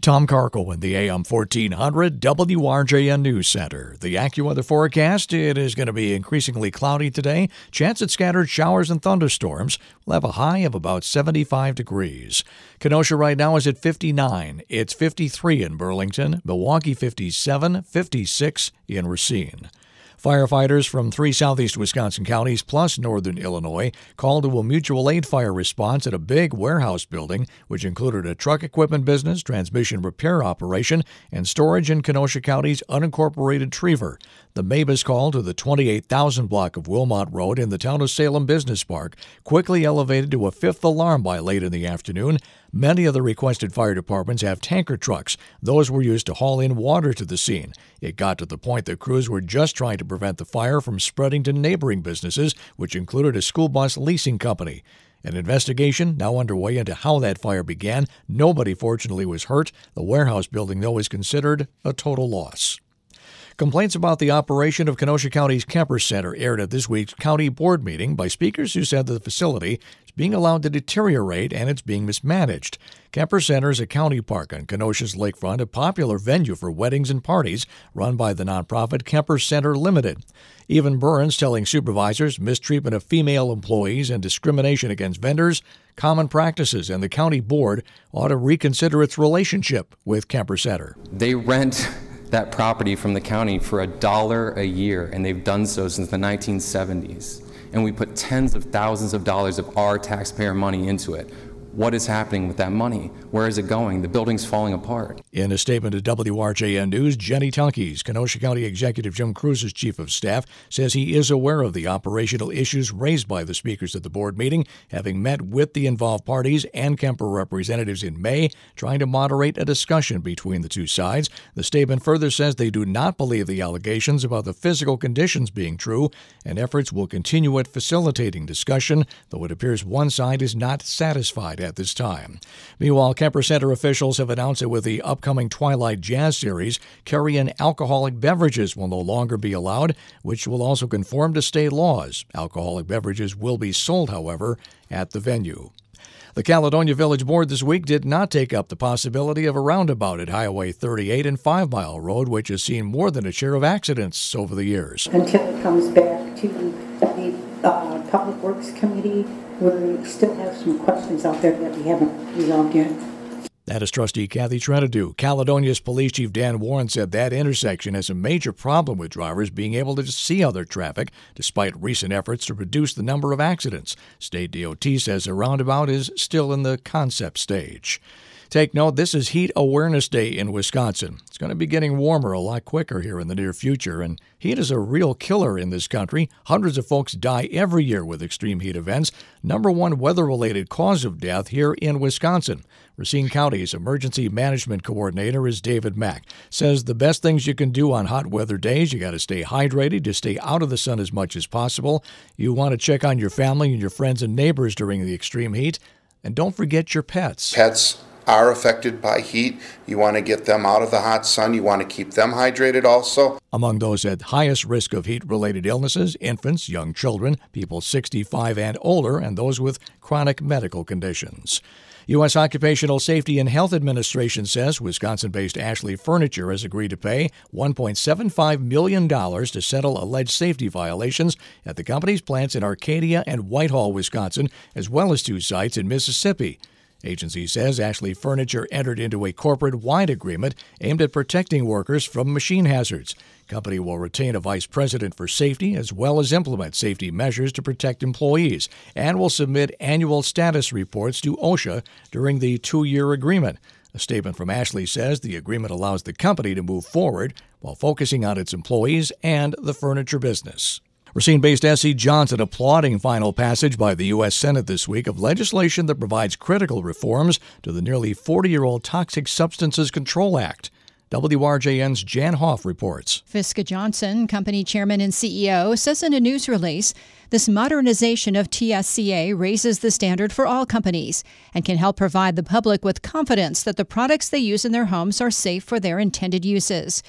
Tom Carkle in the AM 1400 WRJN News Center. The AccuWeather forecast, it is going to be increasingly cloudy today. Chance at scattered showers and thunderstorms. We'll have a high of about 75 degrees. Kenosha right now is at 59. It's 53 in Burlington, Milwaukee 57, 56 in Racine. Firefighters from 3 southeast Wisconsin counties plus northern Illinois called to a mutual aid fire response at a big warehouse building, which included a truck equipment business, transmission repair operation, and storage in Kenosha County's unincorporated Trever. The MABUS call to the 28,000 block of Wilmot Road in the town of Salem Business Park quickly elevated to a 5th alarm by late in the afternoon. Many of the requested fire departments have tanker trucks. Those were used to haul in water to the scene. It got to the point that crews were just trying to prevent the fire from spreading to neighboring businesses, which included a school bus leasing company. An investigation now underway into how that fire began. Nobody, fortunately, was hurt. The warehouse building, though, is considered a total loss. Complaints about the operation of Kenosha County's Kemper Center aired at this week's county board meeting by speakers who said the facility is being allowed to deteriorate and it's being mismanaged. Kemper Center is a county park on Kenosha's lakefront, a popular venue for weddings and parties run by the nonprofit Kemper Center Limited. Even Burns telling supervisors mistreatment of female employees and discrimination against vendors, common practices, and the county board ought to reconsider its relationship with Kemper Center. They rent that property from the county for $1 a year, and they've done so since the 1970s. And we put tens of thousands of dollars of our taxpayer money into it. What is happening with that money? Where is it going? The building's falling apart. In a statement to WRJN News, Jenny Tunkeys, Kenosha County Executive Jim Cruz's chief of staff, says he is aware of the operational issues raised by the speakers at the board meeting, having met with the involved parties and Kemper representatives in May, trying to moderate a discussion between the two sides. The statement further says they do not believe the allegations about the physical conditions being true, and efforts will continue at facilitating discussion, though it appears one side is not satisfied at this time. Meanwhile, Kemper Center officials have announced that with the upcoming Twilight Jazz Series, carry-in alcoholic beverages will no longer be allowed, which will also conform to state laws. Alcoholic beverages will be sold, however, at the venue. The Caledonia Village Board this week did not take up the possibility of a roundabout at Highway 38 and 5 Mile Road, which has seen more than a share of accidents over the years. Until it comes back to the Public Works Committee, we still have some questions out there that we haven't resolved yet. That is Trustee Kathy Trenadu. Caledonia's Police Chief Dan Warren said that intersection has a major problem with drivers being able to see other traffic, despite recent efforts to reduce the number of accidents. State DOT says a roundabout is still in the concept stage. Take note, this is Heat Awareness Day in Wisconsin. It's going to be getting warmer a lot quicker here in the near future, and heat is a real killer in this country. Hundreds of folks die every year with extreme heat events. Number one weather-related cause of death here in Wisconsin. Racine County's Emergency Management Coordinator is David Mack. Says the best things you can do on hot weather days, you got to stay hydrated, to stay out of the sun as much as possible. You want to check on your family and your friends and neighbors during the extreme heat. And don't forget your pets. Pets are affected by heat. You want to get them out of the hot sun. You want to keep them hydrated also. Among those at highest risk of heat-related illnesses, infants, young children, people 65 and older, and those with chronic medical conditions. U.S. Occupational Safety and Health Administration says Wisconsin-based Ashley Furniture has agreed to pay $1.75 million to settle alleged safety violations at the company's plants in Arcadia and Whitehall, Wisconsin, as well as 2 sites in Mississippi. Agency says Ashley Furniture entered into a corporate-wide agreement aimed at protecting workers from machine hazards. Company will retain a vice president for safety as well as implement safety measures to protect employees and will submit annual status reports to OSHA during the 2-year agreement. A statement from Ashley says the agreement allows the company to move forward while focusing on its employees and the furniture business. Racine-based S.C. Johnson applauding final passage by the U.S. Senate this week of legislation that provides critical reforms to the nearly 40-year-old Toxic Substances Control Act. WRJN's Jan Hoff reports. Fiska Johnson, company chairman and CEO, says in a news release, this modernization of TSCA raises the standard for all companies and can help provide the public with confidence that the products they use in their homes are safe for their intended uses.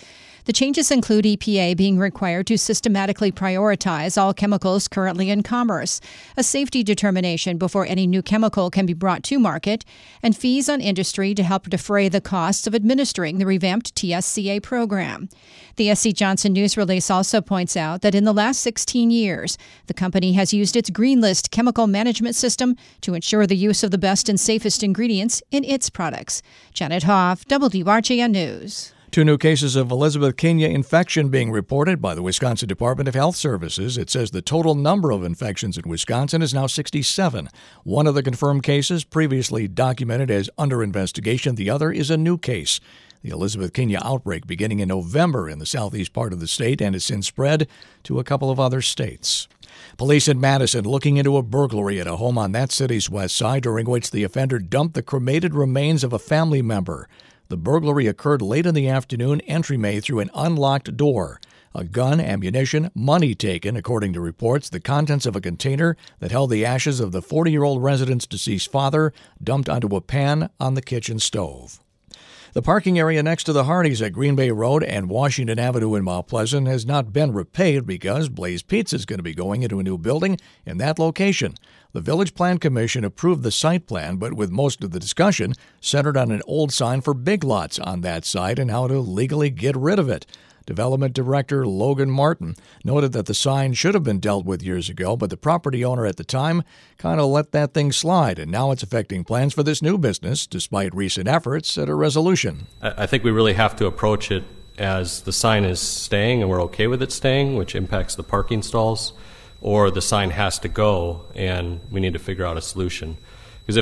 The changes include EPA being required to systematically prioritize all chemicals currently in commerce, a safety determination before any new chemical can be brought to market, and fees on industry to help defray the costs of administering the revamped TSCA program. The SC Johnson news release also points out that in the last 16 years, the company has used its Green List chemical management system to ensure the use of the best and safest ingredients in its products. Janet Hoff, WRJN News. 2 new cases of Ehrlichia infection being reported by the Wisconsin Department of Health Services. It says the total number of infections in Wisconsin is now 67. One of the confirmed cases previously documented as under investigation. The other is a new case. The Ehrlichia outbreak beginning in November in the southeast part of the state and has since spread to a couple of other states. Police in Madison looking into a burglary at a home on that city's west side during which the offender dumped the cremated remains of a family member. The burglary occurred late in the afternoon, entry made through an unlocked door. A gun, ammunition, money taken, according to reports, the contents of a container that held the ashes of the 40-year-old resident's deceased father dumped onto a pan on the kitchen stove. The parking area next to the Hardee's at Green Bay Road and Washington Avenue in Mount Pleasant has not been repaid because Blaze Pizza is going to be going into a new building in that location. The Village Plan Commission approved the site plan, but with most of the discussion centered on an old sign for Big Lots on that site and how to legally get rid of it. Development Director Logan Martin noted that the sign should have been dealt with years ago, but the property owner at the time kind of let that thing slide, and now it's affecting plans for this new business, despite recent efforts at a resolution. I think we really have to approach it as the sign is staying and we're okay with it staying, which impacts the parking stalls, or the sign has to go and we need to figure out a solution. Because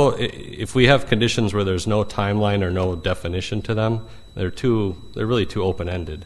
if we have conditions where there's no timeline or no definition to them, they're really too open-ended.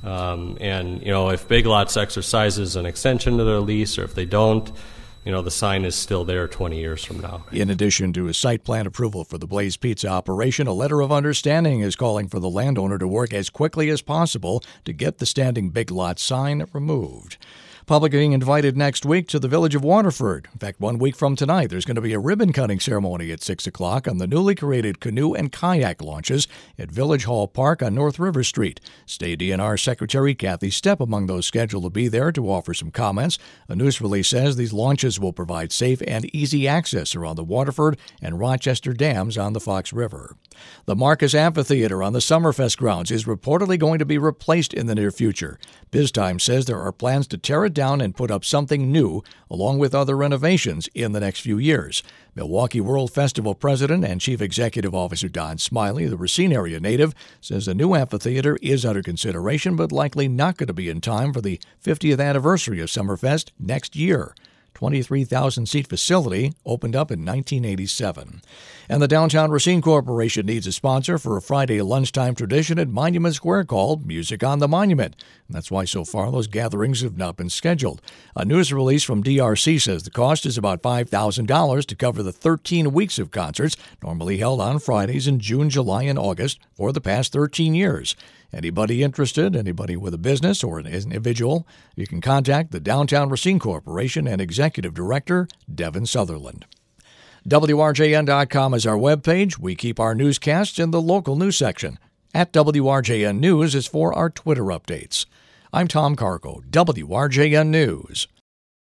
And if Big Lots exercises an extension to their lease, or if they don't, the sign is still there 20 years from now. In addition to a site plan approval for the Blaze Pizza operation, a letter of understanding is calling for the landowner to work as quickly as possible to get the standing Big Lots sign removed. Public being invited next week to the village of Waterford. In fact, 1 week from tonight, there's going to be a ribbon-cutting ceremony at 6 o'clock on the newly created canoe and kayak launches at Village Hall Park on North River Street. State DNR Secretary Kathy Stepp among those scheduled to be there to offer some comments. A news release says these launches will provide safe and easy access around the Waterford and Rochester dams on the Fox River. The Marcus Amphitheater on the Summerfest grounds is reportedly going to be replaced in the near future. BizTime says there are plans to tear it down and put up something new, along with other renovations, in the next few years. Milwaukee World Festival President and Chief Executive Officer Don Smiley, the Racine area native, says the new amphitheater is under consideration, but likely not going to be in time for the 50th anniversary of Summerfest next year. 23,000-seat facility opened up in 1987. And the Downtown Racine Corporation needs a sponsor for a Friday lunchtime tradition at Monument Square called Music on the Monument. And that's why so far those gatherings have not been scheduled. A news release from DRC says the cost is about $5,000 to cover the 13 weeks of concerts normally held on Fridays in June, July, and August for the past 13 years. Anybody interested, anybody with a business or an individual, you can contact the Downtown Racine Corporation and Executive Director Devin Sutherland. WRJN.com is our webpage. We keep our newscasts in the local news section. At WRJN News is for our Twitter updates. I'm Tom Carco, WRJN News.